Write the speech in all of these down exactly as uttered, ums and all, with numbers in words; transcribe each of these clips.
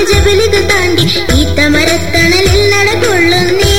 ജബലുകൾ താണ്ടി ഈത്തമരത്തണലിൽ നടകൊള്ളുന്നേ.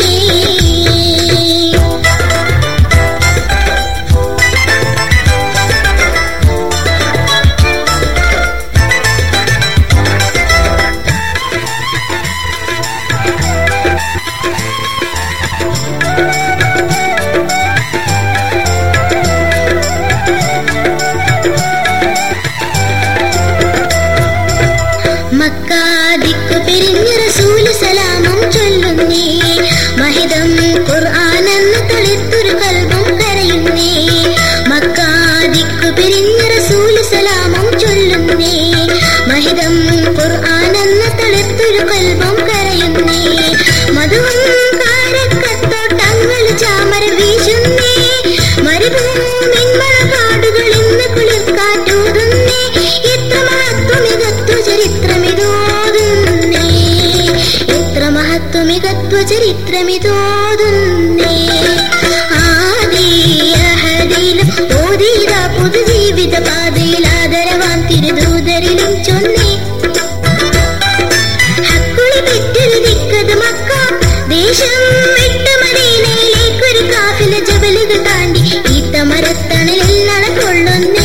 മക്കാദിക്കു പിരിഞ്ഞ റസൂല് സലാമും ചൊല്ലുന്നേ. മഹിതം ഖുർആനെന്ന് തളിർത്തൊരു കൽബും കരയുന്നേ. മക്കാദിക്കു പിരിഞ്ഞ റസൂല് സലാമും ചൊല്ലുന്നേ. മഹിതം ഖുർആനെന്ന് തളിർത്തൊരു കൽബും കരയുന്നേ. മധുവും കാരക്കത്തോട്ടങ്ങൾ ചാമര വീശുന്നേ. മരുഭൂമിൻ മഴകാടുകൾ ഇന്ന് കുളിർക്കാറ്റൂതുന്നേ. എത്ര മഹത്വമികത്വ ചരിത്രമിതോതുന്നേ. എത്ര മഹത്വമികത്വ ചരിത്രമിതോതുന്നേ. ആദിയഹദിലും ഓതീത പുതുജീവിത പാതയിൽ ആദരവാൻ തിരുദൂതരിലും ചൊന്നേ. ഹക്കുളി പെറ്റൊരു ദിക്കത് മക്ക, ദേശം വിട്ട് മദീനയിലേക്കൊരു കാഫില ജബലുകൾ താണ്ടി ഈത്തമരത്തണലിൽ നടകൊള്ളുന്നേ.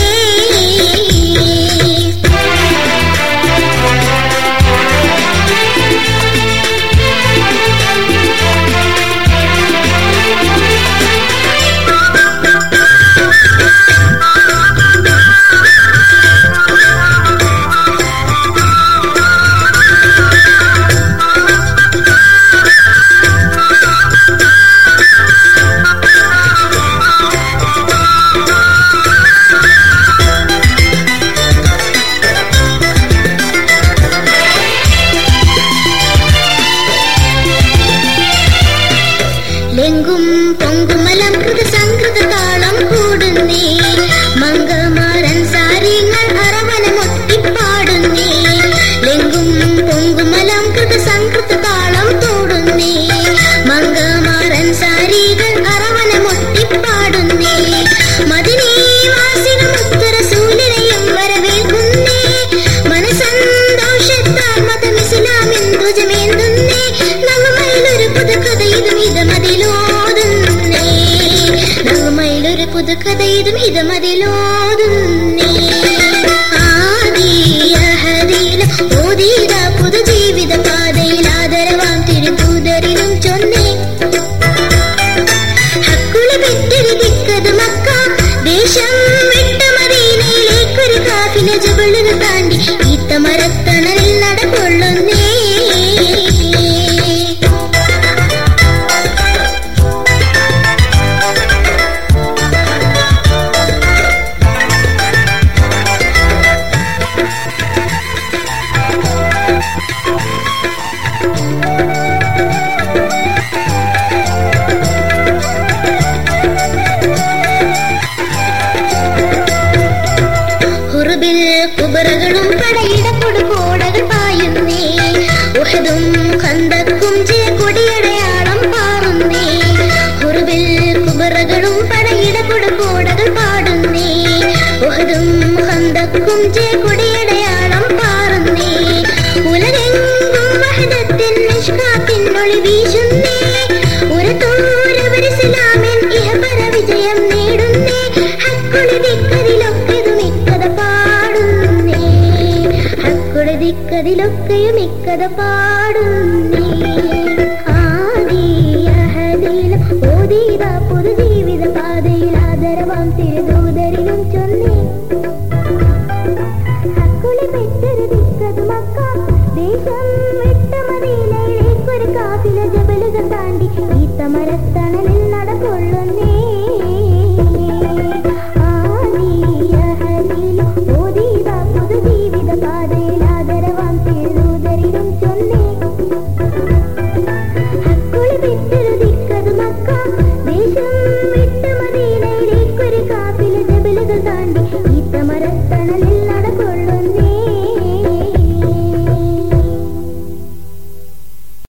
ലെങ്കും പൊങ്കുമലം കൃത സംകൃത താളം കൂടുന്നേ. മംഗമാരൻ സാരിങ്ങൾ അറവനമൊത്തിപ്പാടുന്നേ. ലെങ്കും പൊങ്കുമലം കൃത സംകൃത താളം തോടുന്നേ. മംഗമാരൻ സാരികൾ അറവനമൊത്തിപ്പാടുന്നേ. മദീനവാസികൾ മുത്തുറസൂലിനെയും വരവേൽക്കുന്നേ. മനസന്തോഷത്താൽ മതം ഇസ്ലാമിൻ ധ്വജമേന്തുന്നേ. നവമയിലൊരു പുതുകഥ ഇതും ഇതമതിലോതുന്നേ. നവമയിലൊരു പുതുകഥ ഇതും ഇതമതിലോതുന്നേ. ആദിയഹദിലും ഓതീത പുതുജീവിത പാതയിൽ ആദരവാൻ തിരുദൂതരിലും ചൊന്നേ. ഹക്കുളി പെറ്റൊരു ദിക്കത് മക്ക, ദേശം വിട്ട് മദീനയിലേക്കൊരു കാഫില ജബലുകൾ താണ്ടി ഈത്തമരത്തണലിൽ നടകൊള്ളുന്നേ. ഹുറുബിൽ കുബറകളും പടയിടക്കൊടു കോടകൾ പായുന്നേ. ഉഹദും ഖന്തക്കും ജയക്കൊടിയടയാളം പാറുന്നേ. ഹുറുബിൽ കുബറകളും പടയിടക്കൊടു കോടകൾ പാടുന്നേ. ഉഹദും ഖന്തക്കും ജയക്കൊടിയടയാളം പാറുന്നേ. ഉലകെങ്കും വഹദത്തിൻ നിഷ്കാത്തിൻ ഒളി വീശുന്നേ. ഉരത്തോരവർ ഇസ്ലാമിൻ ഇഹപര വിജയം നേടുന്നേ. ഹക്കുളി ദിക്കതിലൊക്കെതും ഇക്കഥ പാടുന്നേ. ഹക്കുളി ദിക്കതിലൊക്കെയും ഇക്കഥ പാടുന്നേ.